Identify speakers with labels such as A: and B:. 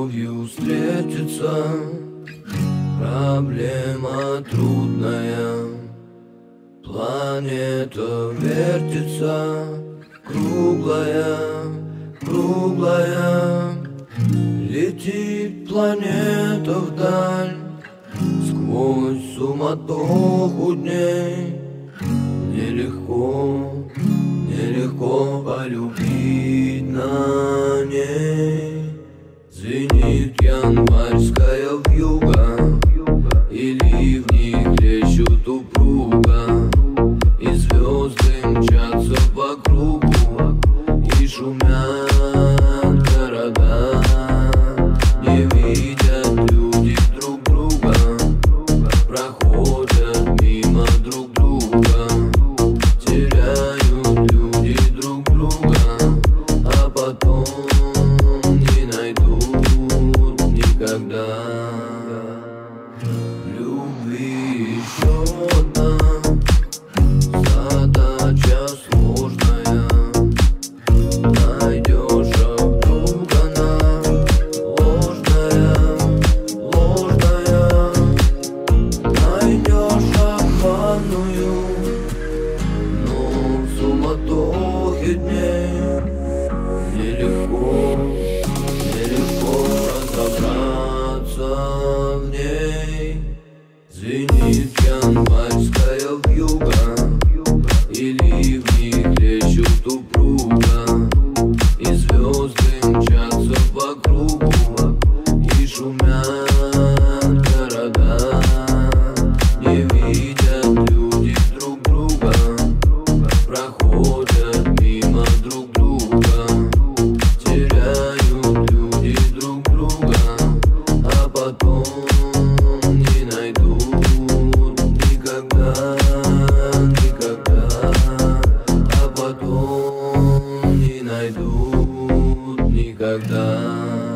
A: любовью встретиться. Проблема трудная, планета вертится, круглая, круглая. Летит планета вдаль, сквозь суматоху дней. Нелегко, нелегко полюбить на ней. Звенит январская вьюга, и ливни хлещут упруго, и звезды мчатся по кругу, и шумят города. Не видят люди друг друга, проходят мимо друг друга. Теряют люди друг друга, а потом не найдут никогда. Любви еще одна задача сложная. Найдешь, а вдруг она ложная, ложная. Найдешь обманную, но в суматохе дней нелегко, нелегко разобраться в ней. Звенит январская вьюга, и ливни хлещут упруго, и звезды мчатся по кругу, и шумят города. Не видят люди друг друга, проходят мимо друг друга. Теряют люди друг друга, а потом не найдут никогда, никогда. А потом не найдут никогда.